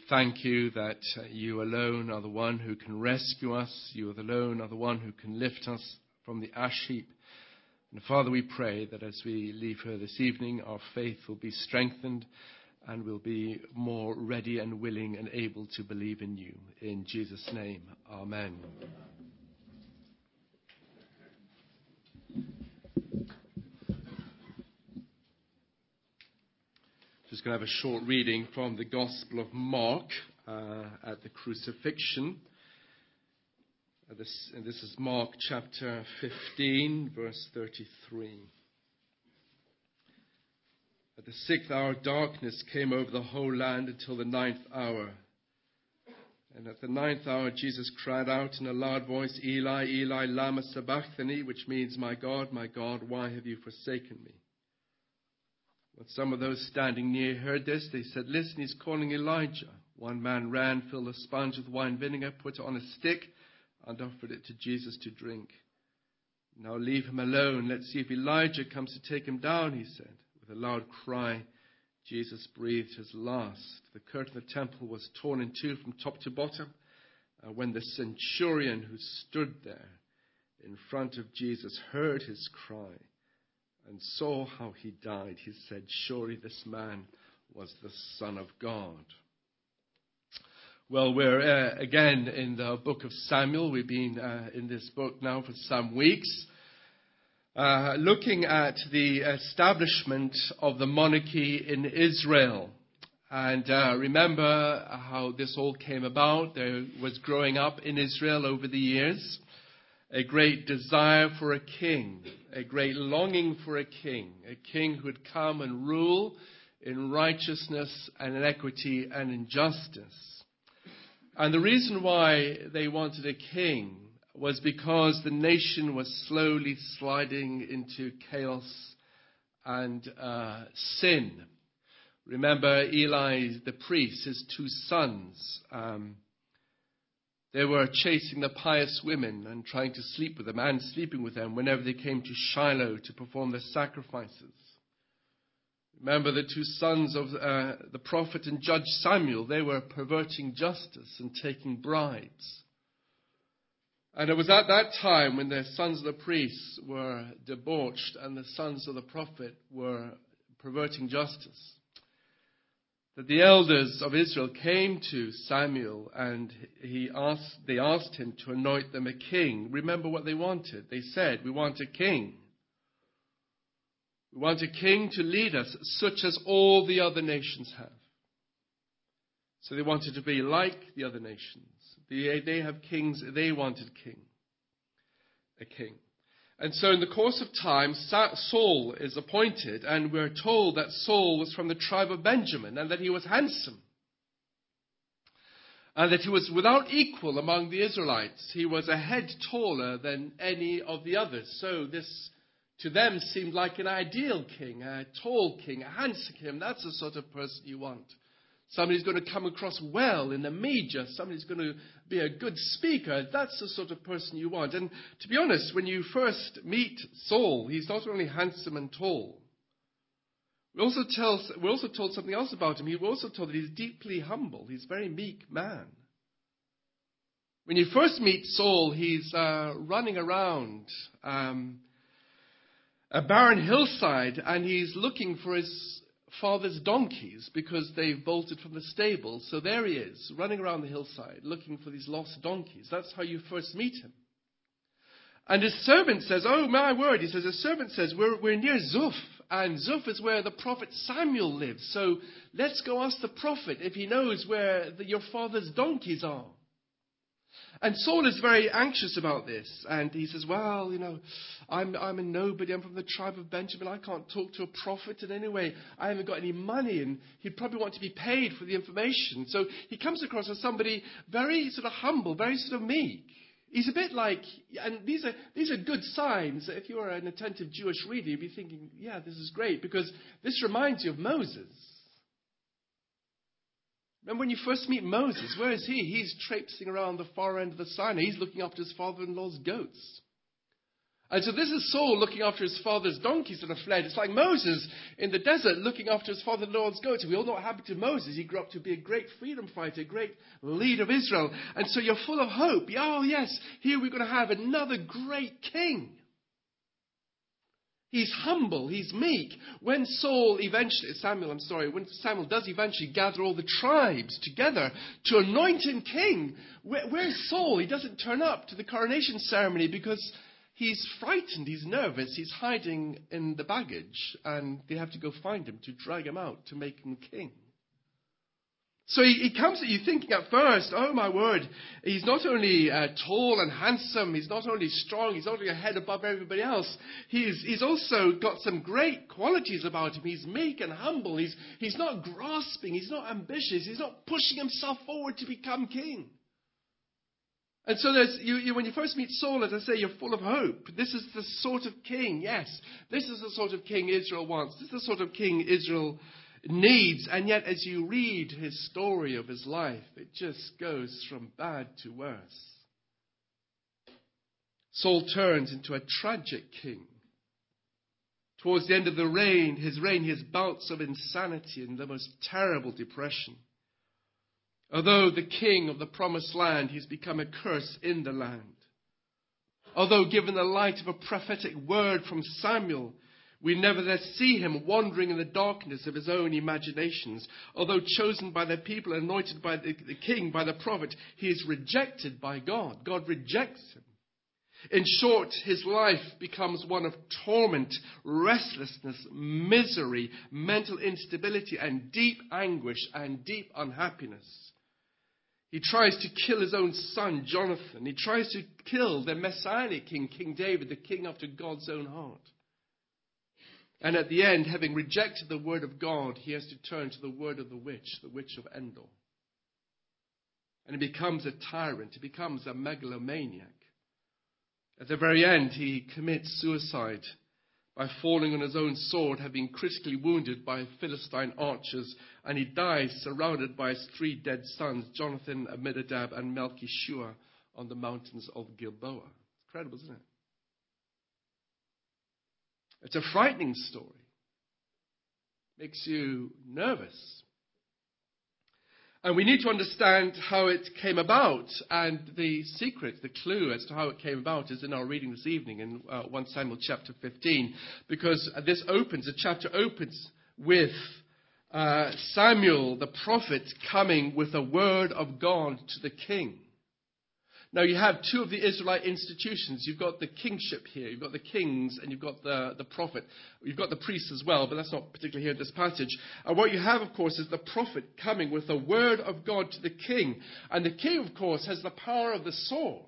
thank you that you alone are the one who can rescue us. You alone are the one who can lift us from the ash heap. And Father, we pray that as we leave here this evening, our faith will be strengthened and we'll be more ready and willing and able to believe in you. In Jesus' name, amen. Just going to have a short reading from the Gospel of Mark at the crucifixion. This is Mark chapter 15, verse 33. At the 6th hour, darkness came over the whole land until the 9th hour. And at the 9th hour, Jesus cried out in a loud voice, Eli, Eli, lama sabachthani, which means, my God, why have you forsaken me? When some of those standing near heard this, they said, listen, he's calling Elijah. One man ran, filled a sponge with wine vinegar, put it on a stick, and offered it to Jesus to drink. Now leave him alone. Let's see if Elijah comes to take him down, he said. With a loud cry, Jesus breathed his last. The curtain of the temple was torn in two from top to bottom. When the centurion who stood there in front of Jesus heard his cry and saw how he died, he said, surely this man was the Son of God. Well, we're again in the book of Samuel. We've been in this book now for some weeks, looking at the establishment of the monarchy in Israel. And remember how this all came about. There was growing up in Israel over the years a great desire for a king, a great longing for a king who would come and rule in righteousness and in equity and in justice. And the reason why they wanted a king was because the nation was slowly sliding into chaos and sin. Remember Eli, the priest, his two sons, they were chasing the pious women and trying to sleep with them and sleeping with them whenever they came to Shiloh to perform their sacrifices. Remember the two sons of the prophet and judge Samuel, they were perverting justice and taking bribes. And it was at that time when the sons of the priests were debauched and the sons of the prophet were perverting justice, that the elders of Israel came to Samuel and they asked him to anoint them a king. Remember what they wanted. They said, we want a king. We want a king to lead us, such as all the other nations have. So they wanted to be like the other nations. They have kings. They wanted a king. And so in the course of time, Saul is appointed, and we're told that Saul was from the tribe of Benjamin, and that he was handsome, and that he was without equal among the Israelites. He was a head taller than any of the others. So this, to them, seemed like an ideal king, a tall king, a handsome king. That's the sort of person you want. Somebody's going to come across well in the media. Somebody's going to be a good speaker. That's the sort of person you want. And to be honest, when you first meet Saul, he's not only handsome and tall. We're also told something else about him. We're also told that he's deeply humble. He's a very meek man. When you first meet Saul, he's running around a barren hillside, and he's looking for his father's donkeys because they've bolted from the stable. So there he is, running around the hillside, looking for these lost donkeys. That's how you first meet him. And his servant says, oh my word, he says, his servant says, we're near Zuph, and Zuph is where the prophet Samuel lives. So let's go ask the prophet if he knows where your father's donkeys are. And Saul is very anxious about this. And he says, well, I'm a nobody. I'm from the tribe of Benjamin. I can't talk to a prophet in any way. I haven't got any money. And he'd probably want to be paid for the information. So he comes across as somebody very sort of humble, very sort of meek. He's a bit like, and these are good signs. If you're an attentive Jewish reader, you'd be thinking, yeah, this is great, because this reminds you of Moses. Remember when you first meet Moses, where is he? He's traipsing around the far end of the Sinai. He's looking after his father-in-law's goats. And so this is Saul looking after his father's donkeys that have fled. It's like Moses in the desert looking after his father-in-law's goats. We all know what happened to Moses. He grew up to be a great freedom fighter, a great leader of Israel. And so you're full of hope. Oh, yes, here we're going to have another great king. He's humble, he's meek. When Samuel does eventually gather all the tribes together to anoint him king, where's Saul? He doesn't turn up to the coronation ceremony because he's frightened, he's nervous, he's hiding in the baggage, and they have to go find him to drag him out to make him king. So he comes at you thinking at first, oh my word, he's not only tall and handsome, he's not only strong, he's not only a head above everybody else, he's also got some great qualities about him. He's meek and humble, he's not grasping, he's not ambitious, he's not pushing himself forward to become king. And so when you first meet Saul, as I say, you're full of hope. This is the sort of king, yes, this is the sort of king Israel wants. This is the sort of king Israel needs. And yet, as you read his story of his life, it just goes from bad to worse. Saul turns into a tragic king. Towards the end of his reign, he has bouts of insanity and the most terrible depression. Although the king of the promised land, he's become a curse in the land. Although given the light of a prophetic word from Samuel, we nevertheless see him wandering in the darkness of his own imaginations. Although chosen by the people, anointed by the king, by the prophet, he is rejected by God. God rejects him. In short, his life becomes one of torment, restlessness, misery, mental instability, and deep anguish and deep unhappiness. He tries to kill his own son, Jonathan. He tries to kill the Messianic king, King David, the king after God's own heart. And at the end, having rejected the word of God, he has to turn to the word of the witch of Endor. And he becomes a tyrant. He becomes a megalomaniac. At the very end, he commits suicide by falling on his own sword, having been critically wounded by Philistine archers, and he dies surrounded by his 3 dead sons, Jonathan, Abinadab, and Malchishua, on the mountains of Gilboa. It's incredible, isn't it? It's a frightening story. Makes you nervous. And we need to understand how it came about. And the secret, the clue as to how it came about is in our reading this evening in 1 Samuel chapter 15. Because the chapter opens with Samuel, the prophet, coming with a word of God to the king. Now you have 2 of the Israelite institutions. You've got the kingship here. You've got the kings and you've got the prophet. You've got the priests as well, but that's not particularly here in this passage. And what you have, of course, is the prophet coming with a word of God to the king. And the king, of course, has the power of the sword.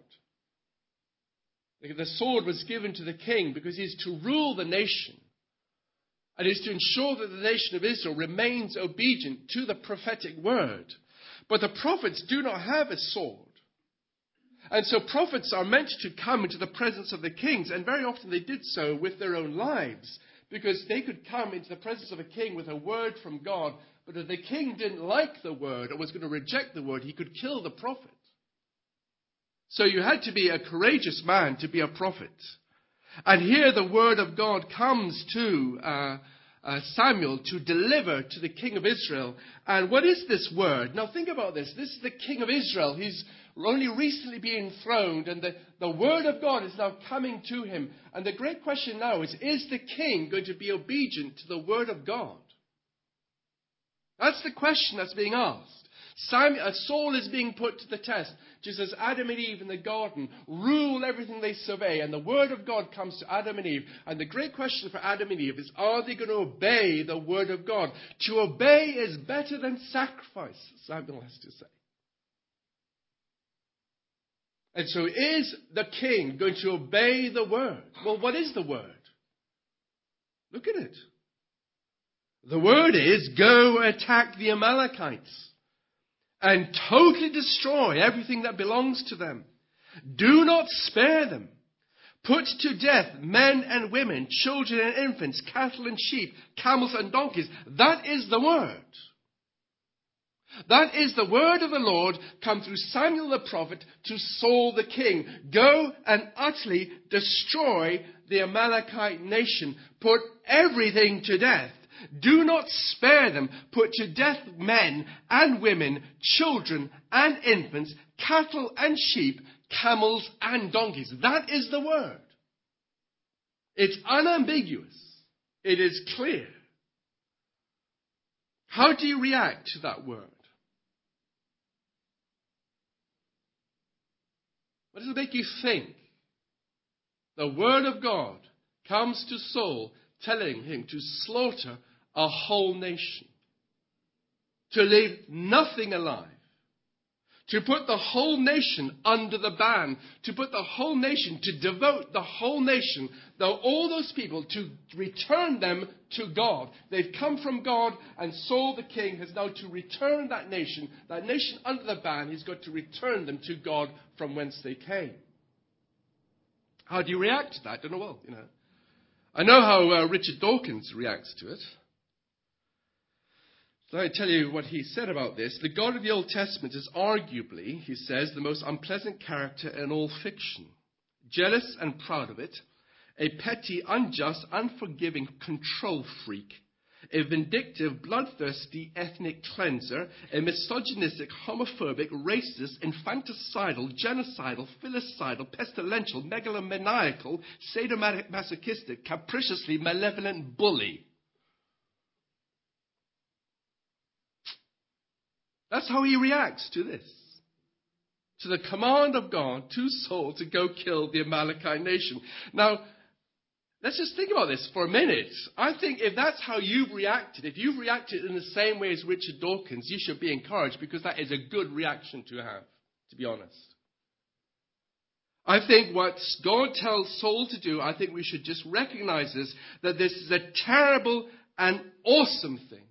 The sword was given to the king because he is to rule the nation. And is to ensure that the nation of Israel remains obedient to the prophetic word. But the prophets do not have a sword. And so prophets are meant to come into the presence of the kings, and very often they did so with their own lives, because they could come into the presence of a king with a word from God, but if the king didn't like the word or was going to reject the word, he could kill the prophet. So you had to be a courageous man to be a prophet. And here the word of God comes to Samuel to deliver to the king of Israel. And what is this word? Now think about this. This is the king of Israel. He's only recently been enthroned, and the word of God is now coming to him. And the great question now is the king going to be obedient to the word of God? That's the question that's being asked. Saul is being put to the test, just as Adam and Eve in the garden rule everything they survey, and the word of God comes to Adam and Eve. And the great question for Adam and Eve is, are they going to obey the word of God? To obey is better than sacrifice, Samuel has to say. And so is the king going to obey the word? Well, what is the word? Look at it. The word is, go attack the Amalekites and totally destroy everything that belongs to them. Do not spare them. Put to death men and women, children and infants, cattle and sheep, camels and donkeys. That is the word. That is the word of the Lord come through Samuel the prophet to Saul the king. Go and utterly destroy the Amalekite nation. Put everything to death. Do not spare them. Put to death men and women, children and infants, cattle and sheep, camels and donkeys. That is the word. It's unambiguous. It is clear. How do you react to that word? What does it make you think? The word of God comes to Saul telling him to slaughter a whole nation, to leave nothing alive, to put the whole nation under the ban, to put the whole nation, to devote the whole nation, all those people, to return them to God. They've come from God, and Saul the king has now to return that nation under the ban. He's got to return them to God from whence they came. How do you react to that? I don't know. Well, I know how Richard Dawkins reacts to it. So I tell you what he said about this. The God of the Old Testament is arguably, he says, the most unpleasant character in all fiction. Jealous and proud of it, a petty, unjust, unforgiving control freak, a vindictive, bloodthirsty ethnic cleanser, a misogynistic, homophobic, racist, infanticidal, genocidal, filicidal, pestilential, megalomaniacal, sadomasochistic, capriciously malevolent bully. That's how he reacts to this. To the command of God to Saul to go kill the Amalekite nation. Now, let's just think about this for a minute. I think if that's how you've reacted, if you've reacted in the same way as Richard Dawkins, you should be encouraged, because that is a good reaction to have, to be honest. I think what God tells Saul to do, I think we should just recognize this, that this is a terrible and awesome thing.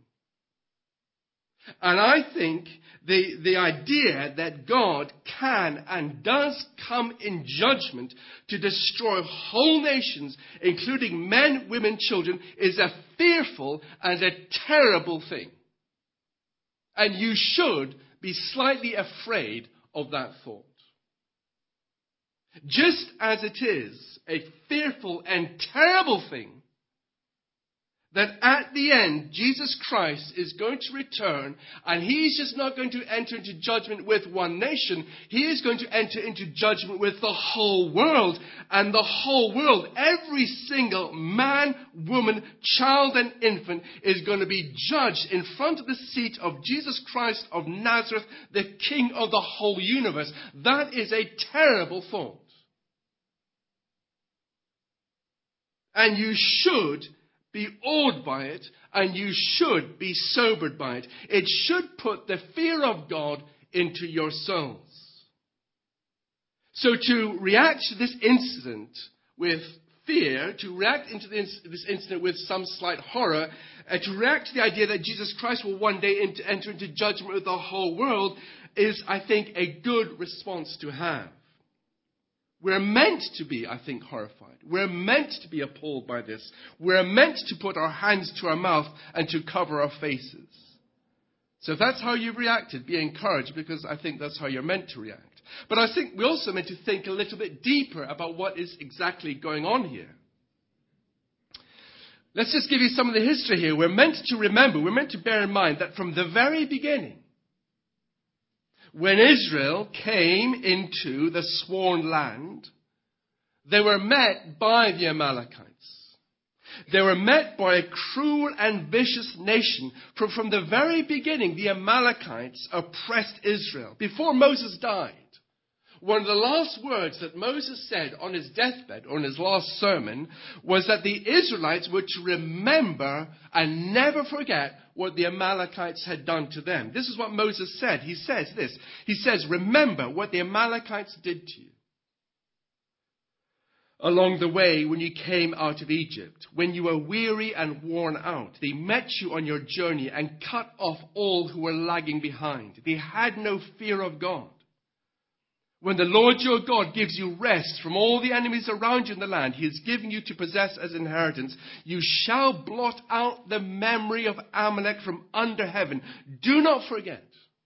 And I think the idea that God can and does come in judgment to destroy whole nations, including men, women, children, is a fearful and a terrible thing. And you should be slightly afraid of that thought. Just as it is a fearful and terrible thing that at the end, Jesus Christ is going to return, and he's just not going to enter into judgment with one nation. He is going to enter into judgment with the whole world. And the whole world, every single man, woman, child, and infant is going to be judged in front of the seat of Jesus Christ of Nazareth, the King of the whole universe. That is a terrible thought. And you should be awed by it, and you should be sobered by it. It should put the fear of God into your souls. So to react to this incident with fear, to react into this incident with some slight horror, to react to the idea that Jesus Christ will one day enter into judgment with the whole world is, I think, a good response to have. We're meant to be, I think, horrified. We're meant to be appalled by this. We're meant to put our hands to our mouth and to cover our faces. So if that's how you've reacted, be encouraged, because I think that's how you're meant to react. But I think we're also meant to think a little bit deeper about what is exactly going on here. Let's just give you some of the history here. We're meant to remember, we're meant to bear in mind that from the very beginning, when Israel came into the sworn land, they were met by the Amalekites. They were met by a cruel and vicious nation. From the very beginning, the Amalekites oppressed Israel. Before Moses died, one of the last words that Moses said on his deathbed, or in his last sermon, was that the Israelites were to remember and never forget what the Amalekites had done to them. This is what Moses said. He says this. He says, remember what the Amalekites did to you along the way when you came out of Egypt. When you were weary and worn out, they met you on your journey and cut off all who were lagging behind. They had no fear of God. When the Lord your God gives you rest from all the enemies around you in the land he is giving you to possess as inheritance, you shall blot out the memory of Amalek from under heaven. Do not forget.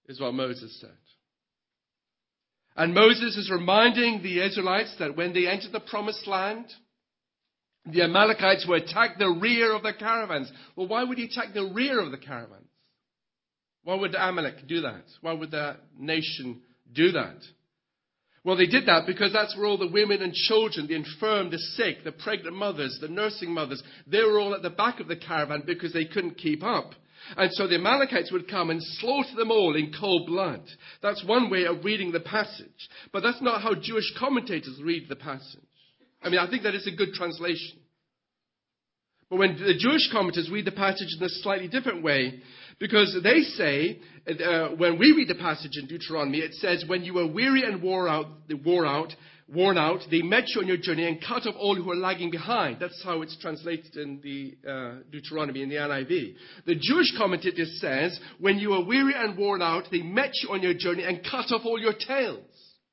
is what Moses said. And Moses is reminding the Israelites that when they entered the promised land, the Amalekites would attack the rear of the caravans. Well, why would he attack the rear of the caravans? Why would Amalek do that? Why would that nation do that? Well, they did that because that's where all the women and children, the infirm, the sick, the pregnant mothers, the nursing mothers, they were all at the back of the caravan because they couldn't keep up. And so the Amalekites would come and slaughter them all in cold blood. That's one way of reading the passage. But that's not how Jewish commentators read the passage. I mean, I think that is a good translation. But when the Jewish commentators read the passage in a slightly different way, because they say, when we read the passage in Deuteronomy, it says, when you were weary and worn out, they met you on your journey and cut off all who were lagging behind. That's how it's translated in the Deuteronomy, in the NIV. The Jewish commentator says, when you were weary and worn out, they met you on your journey and cut off all your tails.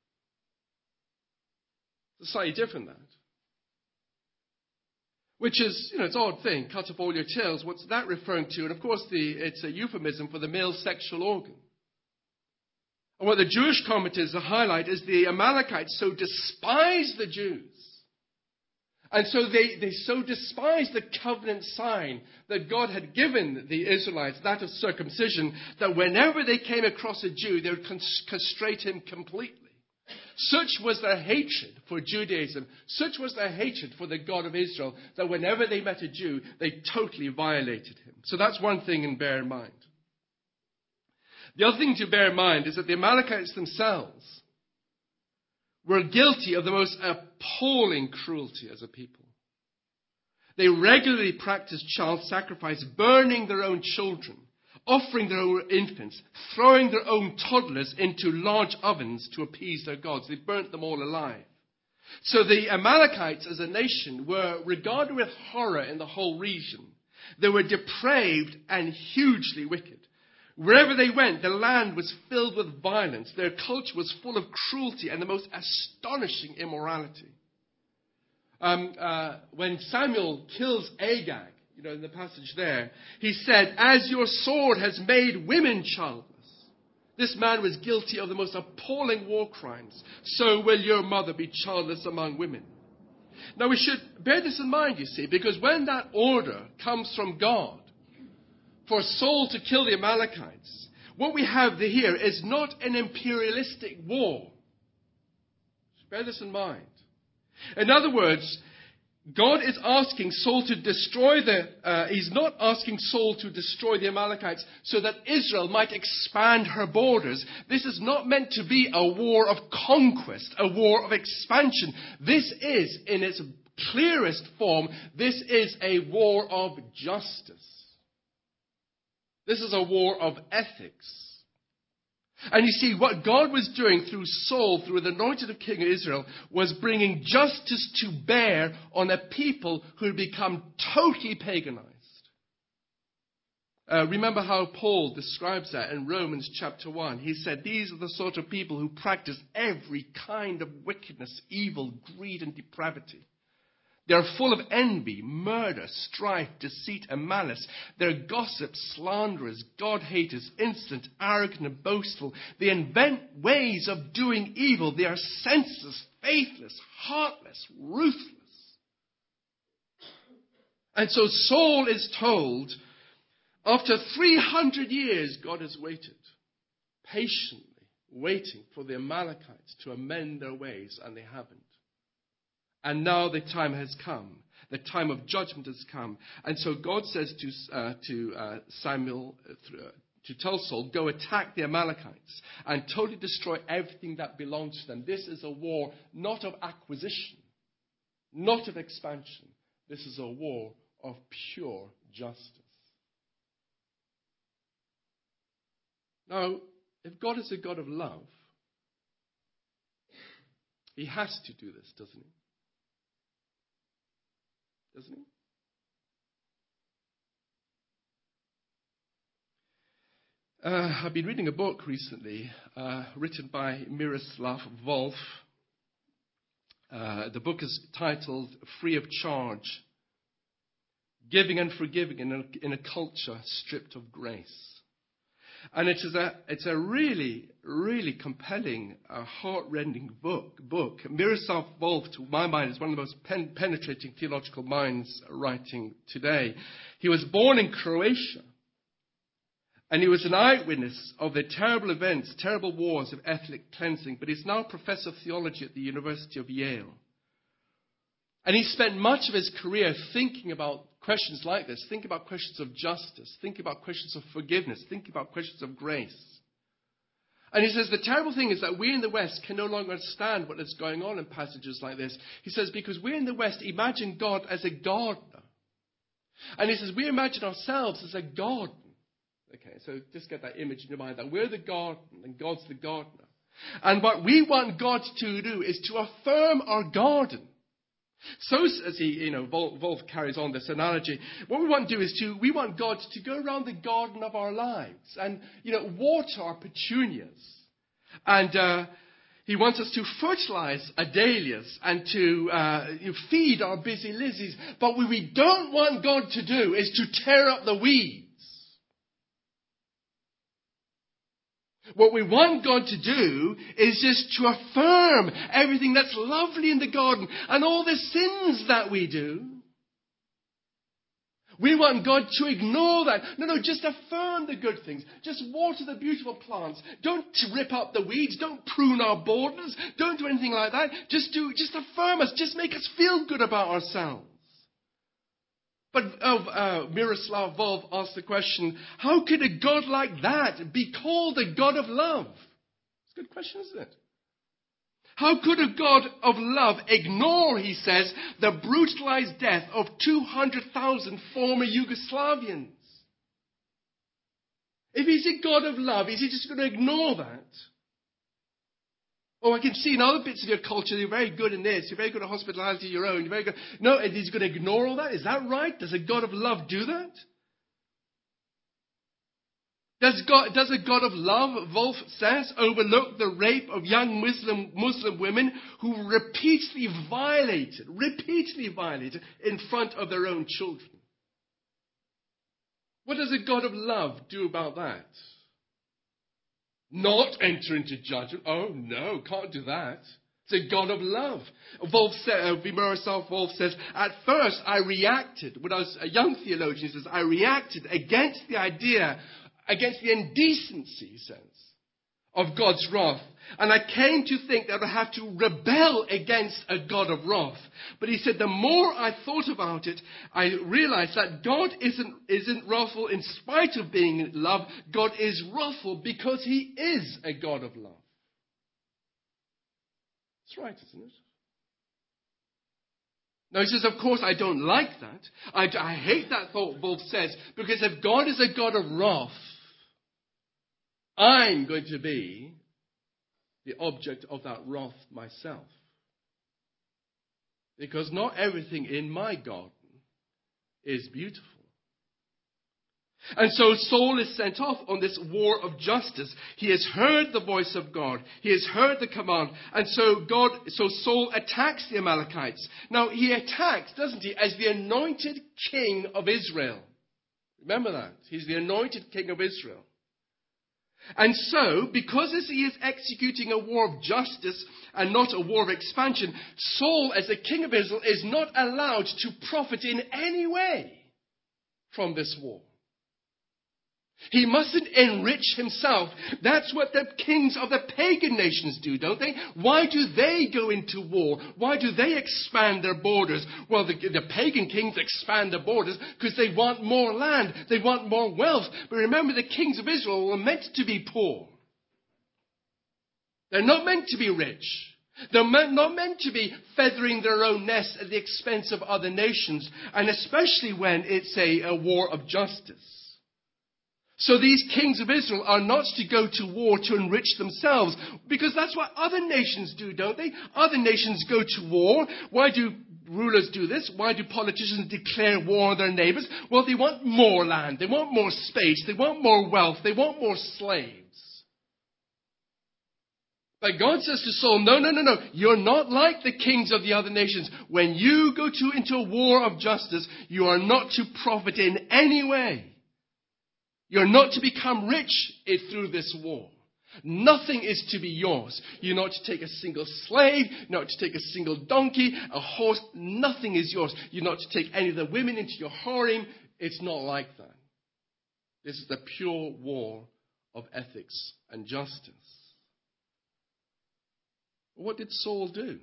It's slightly different, that. Which is, it's an odd thing, cut off all your tails. What's that referring to? And of course, it's a euphemism for the male sexual organ. And what the Jewish commentators highlight is the Amalekites so despise the Jews. And so they so despise the covenant sign that God had given the Israelites, that of circumcision, that whenever they came across a Jew, they would castrate him completely. Such was their hatred for Judaism, such was their hatred for the God of Israel, that whenever they met a Jew, they totally violated him. So that's one thing to bear in mind. The other thing to bear in mind is that the Amalekites themselves were guilty of the most appalling cruelty as a people. They regularly practiced child sacrifice, burning their own children, offering their own infants, throwing their own toddlers into large ovens to appease their gods. They burnt them all alive. So the Amalekites as a nation were regarded with horror in the whole region. They were depraved and hugely wicked. Wherever they went, the land was filled with violence. Their culture was full of cruelty and the most astonishing immorality. When Samuel kills Agag, in the passage there, he said, as your sword has made women childless. This man was guilty of the most appalling war crimes. So will your mother be childless among women. Now we should bear this in mind, you see, because when that order comes from God for Saul to kill the Amalekites, what we have here is not an imperialistic war. Bear this in mind. In other words, God is asking Saul to destroy he's not asking Saul to destroy the Amalekites so that Israel might expand her borders. This is not meant to be a war of conquest, a war of expansion. This is, in its clearest form, this is a war of justice. This is a war of ethics. And you see, what God was doing through Saul, through the anointed of King of Israel, was bringing justice to bear on a people who had become totally paganized. Remember how Paul describes that in Romans chapter 1. He said, these are the sort of people who practice every kind of wickedness, evil, greed, and depravity. They are full of envy, murder, strife, deceit, and malice. They're gossips, slanderers, God-haters, insolent, arrogant, and boastful. They invent ways of doing evil. They are senseless, faithless, heartless, ruthless. And so Saul is told, after 300 years, God has waited, patiently waiting for the Amalekites to amend their ways, and they haven't. And now the time has come. The time of judgment has come. And so God says to Samuel, to tell Saul, go attack the Amalekites and totally destroy everything that belongs to them. This is a war not of acquisition, not of expansion. This is a war of pure justice. Now, if God is a God of love, he has to do this, doesn't he? Doesn't he? I've been reading a book recently written by Miroslav Volf. The book is titled Free of Charge, Giving and Forgiving in a Culture Stripped of Grace. And it's a really, really compelling, heart-rending book. Miroslav Volf, to my mind, is one of the most penetrating theological minds writing today. He was born in Croatia, and he was an eyewitness of the terrible events, terrible wars of ethnic cleansing, but he's now a professor of theology at the University of Yale. And he spent much of his career thinking about questions like this, thinking about questions of justice, thinking about questions of forgiveness, thinking about questions of grace. And he says the terrible thing is that we in the West can no longer understand what is going on in passages like this. He says because we in the West imagine God as a gardener. And he says we imagine ourselves as a garden. Okay, so just get that image in your mind that we're the garden and God's the gardener. And what we want God to do is to affirm our garden. So, as Wolf carries on this analogy, what we want to do is we want God to go around the garden of our lives and, water our petunias. And he wants us to fertilize adalias and to feed our busy lizzies. But what we don't want God to do is to tear up the weeds. What we want God to do is just to affirm everything that's lovely in the garden and all the sins that we do. We want God to ignore that. No, just affirm the good things. Just water the beautiful plants. Don't rip up the weeds. Don't prune our borders. Don't do anything like that. Just affirm us. Just make us feel good about ourselves. But Miroslav Volf asked the question, how could a God like that be called a God of love? It's a good question, isn't it? How could a God of love ignore, he says, the brutalized death of 200,000 former Yugoslavians? If he's a God of love, is he just going to ignore that? Oh, I can see in other bits of your culture, you're very good in this. You're very good at hospitality of your own. You're very good. No, and he's going to ignore all that? Is that right? Does a God of love do that? Does a God of love, Wolf says, overlook the rape of young Muslim women who were repeatedly violated in front of their own children? What does a God of love do about that? Not enter into judgment. Oh, no, can't do that. It's a God of love. Miroslav Volf says, at first I reacted, when I was a young theologian, he says, I reacted against the idea, against the indecency, he says, of God's wrath. And I came to think that I have to rebel against a God of wrath. But he said, the more I thought about it, I realized that God isn't wrathful in spite of being love. God is wrathful because he is a God of love. That's right, isn't it? Now he says, of course, I don't like that. I hate that thought, Wolf says, because if God is a God of wrath, I'm going to be the object of that wrath myself. Because not everything in my garden is beautiful. And so Saul is sent off on this war of justice. He has heard the voice of God. He has heard the command. And so Saul attacks the Amalekites. Now he attacks, doesn't he, as the anointed king of Israel. Remember that. He's the anointed king of Israel. And so, because he is executing a war of justice and not a war of expansion, Saul, as the king of Israel, is not allowed to profit in any way from this war. He mustn't enrich himself. That's what the kings of the pagan nations do, don't they? Why do they go into war? Why do they expand their borders? Well, the pagan kings expand their borders because they want more land. They want more wealth. But remember, the kings of Israel were meant to be poor. They're not meant to be rich. They're not meant to be feathering their own nests at the expense of other nations, and especially when it's a war of justice. So these kings of Israel are not to go to war to enrich themselves, because that's what other nations do, don't they? Other nations go to war. Why do rulers do this? Why do politicians declare war on their neighbors? Well, they want more land. They want more space. They want more wealth. They want more slaves. But God says to Saul, no. You're not like the kings of the other nations. When you go into a war of justice, you are not to profit in any way You're not to become rich through this war. Nothing is to be yours. You're not to take a single slave, not to take a single donkey, a horse. Nothing is yours. You're not to take any of the women into your harem. It's not like that. This is the pure war of ethics and justice. What did Saul do?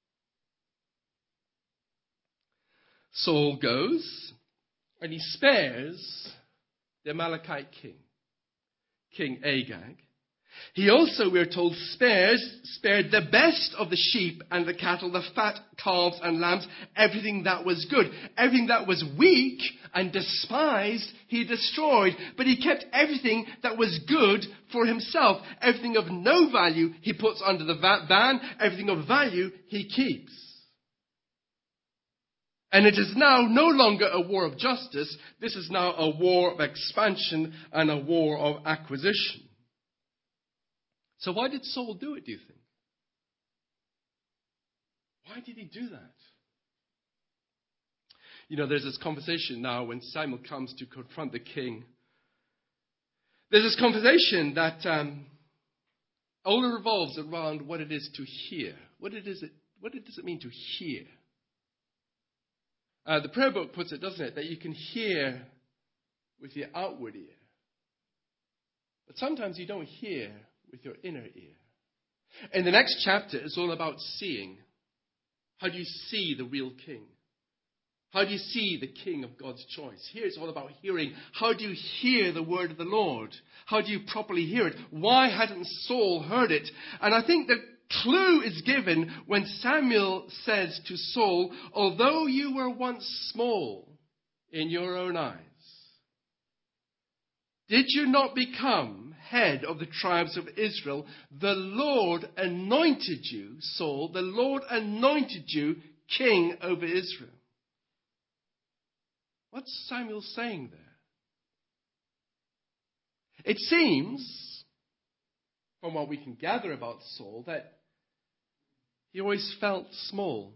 Saul goes and he spares the Amalekite king, King Agag. He also, we're told, spared the best of the sheep and the cattle, the fat calves and lambs, everything that was good. Everything that was weak and despised, he destroyed. But he kept everything that was good for himself. Everything of no value, he puts under the ban. Everything of value, he keeps. And it is now no longer a war of justice. This is now a war of expansion and a war of acquisition. So why did Saul do it, do you think? Why did he do that? You know, there's this conversation now when Samuel comes to confront the king. There's this conversation that all revolves around what it is to hear. What does it mean to hear? The prayer book puts it, doesn't it, that you can hear with your outward ear. But sometimes you don't hear with your inner ear. In the next chapter, it's all about seeing. How do you see the real king? How do you see the king of God's choice? Here it's all about hearing. How do you hear the word of the Lord? How do you properly hear it? Why hadn't Saul heard it? And I think the clue is given when Samuel says to Saul, although you were once small in your own eyes, did you not become head of the tribes of Israel? The Lord anointed you, Saul, the Lord anointed you king over Israel. What's Samuel saying there? It seems, from what we can gather about Saul, that he always felt small.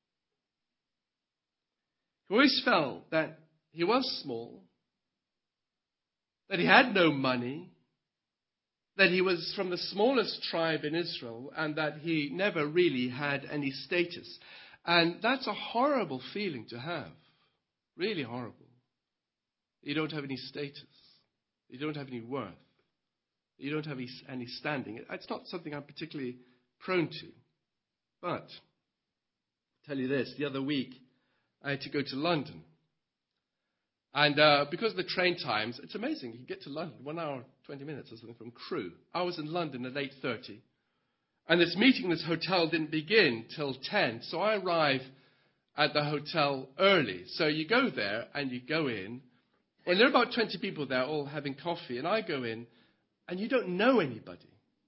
He always felt that he was small, that he had no money, that he was from the smallest tribe in Israel, and that he never really had any status. And that's a horrible feeling to have. Really horrible. You don't have any status. You don't have any worth. You don't have any standing. It's not something I'm particularly prone to. But I'll tell you this, the other week I had to go to London. And because of the train times, it's amazing. You can get to London 1 hour, 20 minutes or something from Crewe. I was in London at 8:30. And this meeting in this hotel didn't begin till 10. So I arrive at the hotel early. So you go there and you go in. And there are about 20 people there all having coffee. And I go in and you don't know anybody.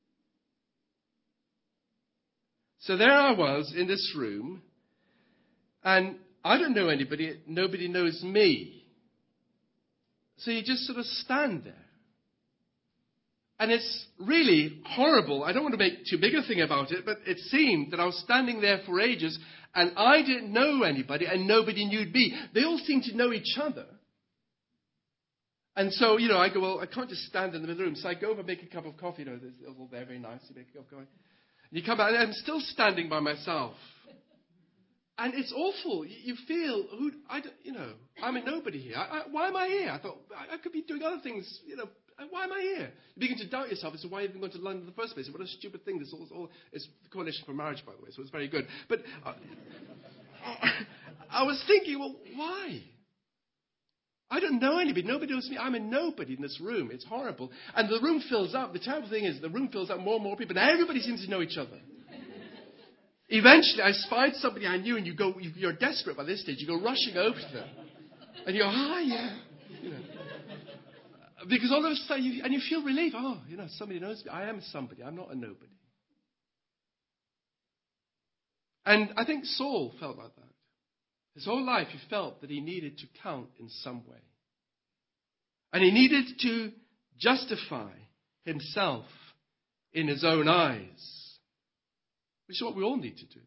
So there I was in this room. And I don't know anybody. Nobody knows me. So you just sort of stand there. And it's really horrible. I don't want to make too big a thing about it, but it seemed that I was standing there for ages and I didn't know anybody and nobody knew me. They all seemed to know each other. And so, I go, well, I can't just stand in the middle of the room. So I go over and make a cup of coffee. They're all there, very nice. You make a cup of coffee. And you come back and I'm still standing by myself. And it's awful. You feel, I'm a nobody here. Why am I here? I thought, I could be doing other things. Why am I here? You begin to doubt yourself as to why you've even gone to London in the first place. What a stupid thing. It's the Coalition for Marriage, by the way, so it's very good. But I was thinking, well, why? I don't know anybody. Nobody knows me. I'm a nobody in this room. It's horrible. And the room fills up. The terrible thing is the room fills up more and more people. And everybody seems to know each other. Eventually, I spied somebody I knew, and you're desperate by this stage. You go rushing over to them. And you go, hi, yeah. Because all of a sudden, you feel relief. Oh, somebody knows me. I am somebody. I'm not a nobody. And I think Saul felt like that. His whole life, he felt that he needed to count in some way. And he needed to justify himself in his own eyes. Which is what we all need to do.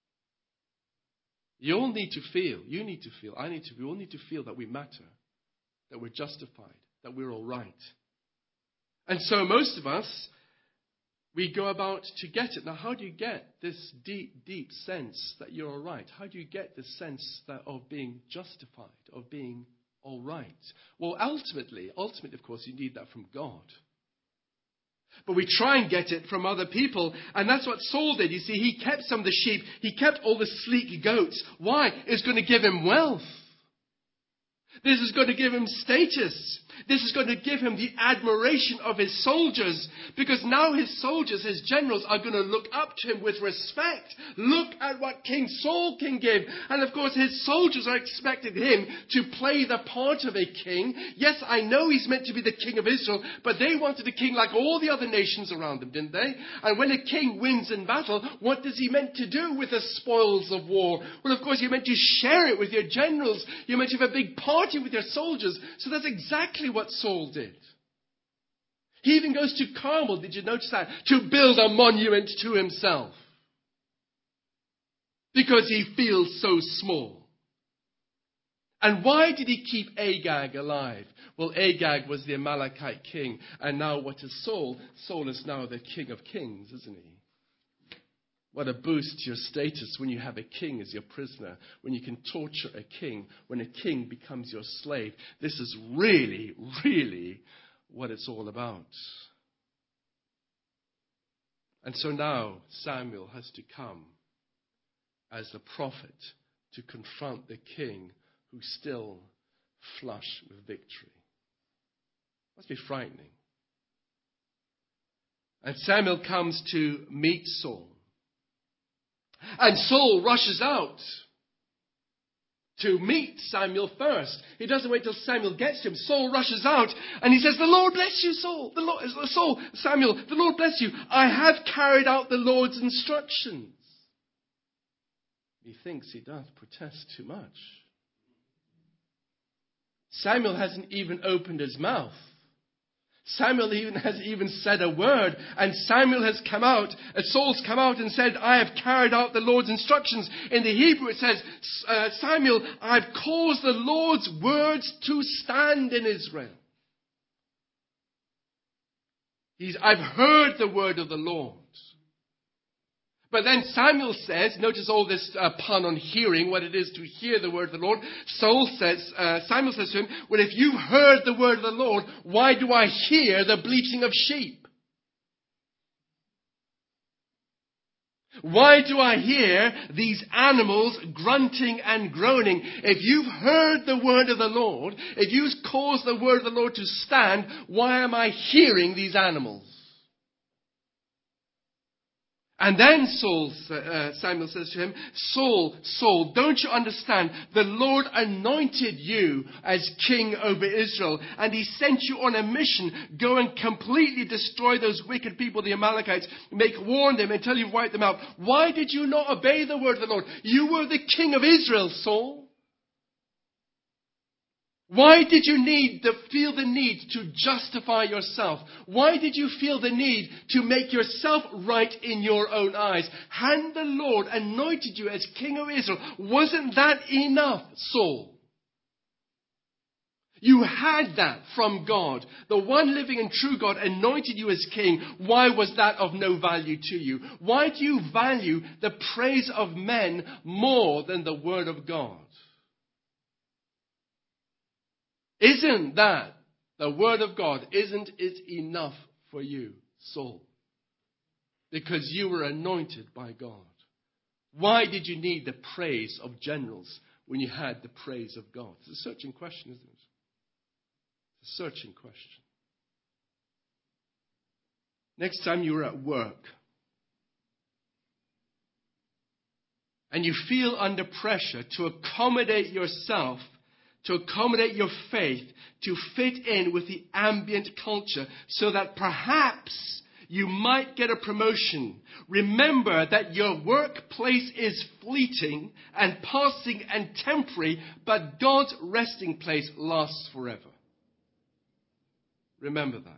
You all need to feel. You need to feel. I need to. We all need to feel that we matter. That we're justified. that we're all right. And so most of us, we go about to get it. Now, how do you get this deep, deep sense that you're all right? How do you get this sense of being justified, of being all right? Well, ultimately, of course, you need that from God. But we try and get it from other people. And that's what Saul did. You see, he kept some of the sheep. He kept all the sleek goats. Why? It's going to give him wealth. This is going to give him status. This is going to give him the admiration of his soldiers. Because now his soldiers, his generals, are going to look up to him with respect. Look at what King Saul can give. And of course his soldiers are expecting him to play the part of a king. Yes, I know he's meant to be the king of Israel, but they wanted a king like all the other nations around them, didn't they? And when a king wins in battle, what does he meant to do with the spoils of war? Well, of course, you're meant to share it with your generals. You're meant to have a big party with your soldiers. So that's exactly what Saul did. He even goes to Carmel, did you notice that? To build a monument to himself. Because he feels so small. And why did he keep Agag alive? Well, Agag was the Amalekite king. And now what is Saul? Saul is now the king of kings, isn't he? What a boost to your status when you have a king as your prisoner, when you can torture a king, when a king becomes your slave. This is really, really what it's all about. And so now Samuel has to come as the prophet to confront the king who's still flush with victory. Must be frightening. And Samuel comes to meet Saul. And Saul rushes out to meet Samuel first. He doesn't wait till Samuel gets to him. Saul rushes out and he says, "The Lord bless you, Saul. Samuel, the Lord bless you. I have carried out the Lord's instructions." He thinks he doth protest too much. Samuel hasn't even opened his mouth. Samuel hasn't even said a word. And Samuel has come out, Saul's come out and said, "I have carried out the Lord's instructions." In the Hebrew it says, "Samuel, I've caused the Lord's words to stand in Israel." I've heard the word of the Lord. But then Samuel says, notice all this pun on hearing, what it is to hear the word of the Lord. Samuel says to him, "Well, if you've heard the word of the Lord, why do I hear the bleating of sheep? Why do I hear these animals grunting and groaning? If you've heard the word of the Lord, if you've caused the word of the Lord to stand, why am I hearing these animals?" And then Samuel says to him, "Saul, Saul, don't you understand? The Lord anointed you as king over Israel, and he sent you on a mission. Go and completely destroy those wicked people, the Amalekites. Make war on them until you've wiped them out. Why did you not obey the word of the Lord? You were the king of Israel, Saul. Why did you feel the need to justify yourself? Why did you feel the need to make yourself right in your own eyes? Hadn't the Lord anointed you as king of Israel? Wasn't that enough, Saul? You had that from God. The one living and true God anointed you as king. Why was that of no value to you? Why do you value the praise of men more than the word of God? Isn't that the word of God? Isn't it enough for you, Saul? Because you were anointed by God. Why did you need the praise of generals when you had the praise of God? It's a searching question, isn't it? It's a searching question. Next time you're at work and you feel under pressure to accommodate yourself, to accommodate your faith, to fit in with the ambient culture so that perhaps you might get a promotion. Remember that your workplace is fleeting and passing and temporary, but God's resting place lasts forever. Remember that.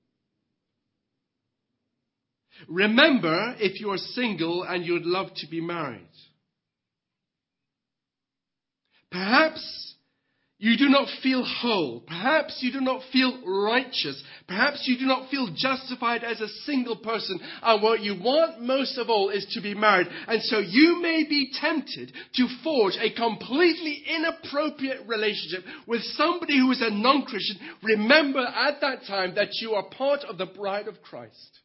Remember if you're single and you'd love to be married. Perhaps You do not feel whole. Perhaps you do not feel righteous. Perhaps you do not feel justified as a single person. And what you want most of all is to be married. And so you may be tempted to forge a completely inappropriate relationship with somebody who is a non-Christian. Remember at that time that you are part of the bride of Christ.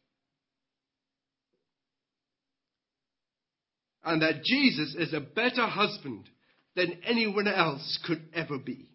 And that Jesus is a better husband than anyone else could ever be.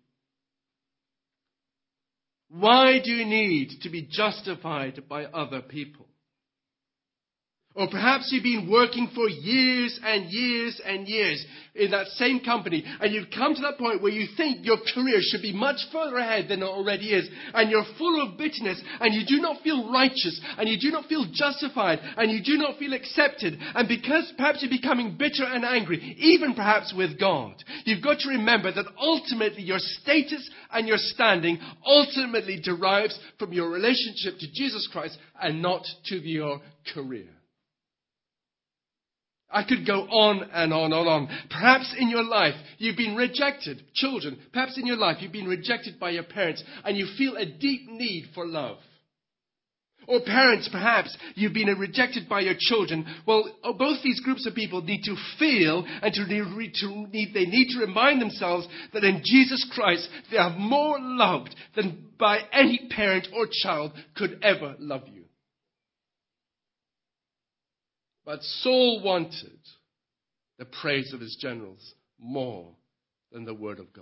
Why do you need to be justified by other people? Or perhaps you've been working for years and years and years in that same company, and you've come to that point where you think your career should be much further ahead than it already is, and you're full of bitterness, and you do not feel righteous, and you do not feel justified, and you do not feel accepted, and because perhaps you're becoming bitter and angry, even perhaps with God, you've got to remember that ultimately your status and your standing ultimately derives from your relationship to Jesus Christ and not to your career. I could go on and on and on. Perhaps in your life you've been rejected. Children, perhaps in your life you've been rejected by your parents and you feel a deep need for love. Or parents, perhaps you've been rejected by your children. Well, both these groups of people need to feel and they need to remind themselves that in Jesus Christ they are more loved than by any parent or child could ever love you. But Saul wanted the praise of his generals more than the word of God.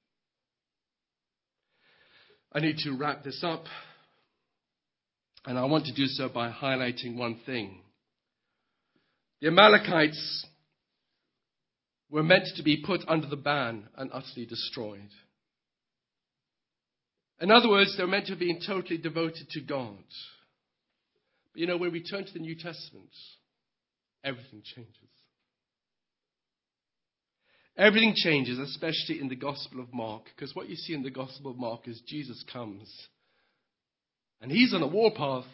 I need to wrap this up. And I want to do so by highlighting one thing. The Amalekites were meant to be put under the ban and utterly destroyed. In other words, they're meant to be totally devoted to God. But when we turn to the New Testament, everything changes. Everything changes, especially in the Gospel of Mark. Because what you see in the Gospel of Mark is Jesus comes. And he's on a warpath.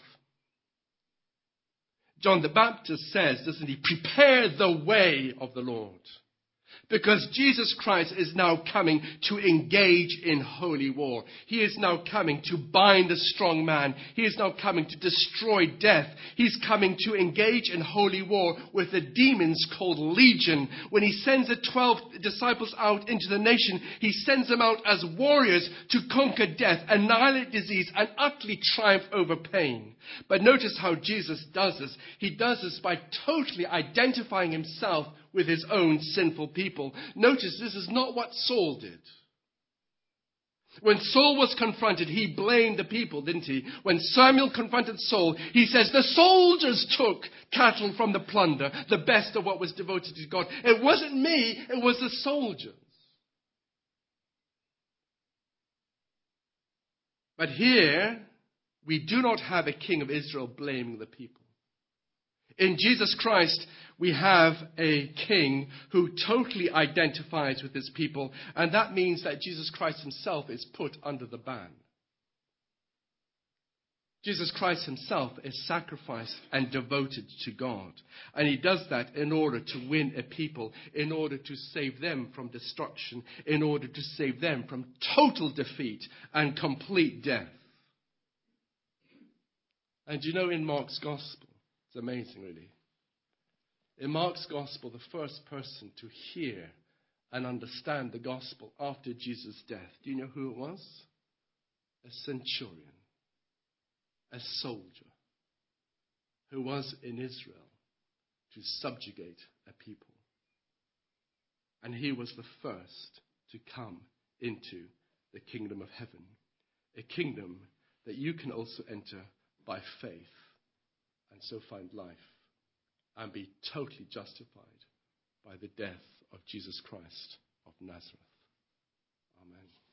John the Baptist says, doesn't he, prepare the way of the Lord. Because Jesus Christ is now coming to engage in holy war. He is now coming to bind the strong man. He is now coming to destroy death. He's coming to engage in holy war with the demons called Legion. When he sends the 12 disciples out into the nation, he sends them out as warriors to conquer death, annihilate disease, and utterly triumph over pain. But notice how Jesus does this. He does this by totally identifying himself with his own sinful people. Notice this is not what Saul did. When Saul was confronted, he blamed the people, didn't he? When Samuel confronted Saul, he says, the soldiers took cattle from the plunder, the best of what was devoted to God. It wasn't me, it was the soldiers. But here, we do not have a king of Israel blaming the people. In Jesus Christ, we have a king who totally identifies with his people, and that means that Jesus Christ himself is put under the ban. Jesus Christ himself is sacrificed and devoted to God. And he does that in order to win a people, in order to save them from destruction, in order to save them from total defeat and complete death. And in Mark's gospel, it's amazing, really. In Mark's gospel, the first person to hear and understand the gospel after Jesus' death, do you know who it was? A centurion, a soldier, who was in Israel to subjugate a people. And he was the first to come into the kingdom of heaven, a kingdom that you can also enter by faith and so find life and be totally justified by the death of Jesus Christ of Nazareth. Amen.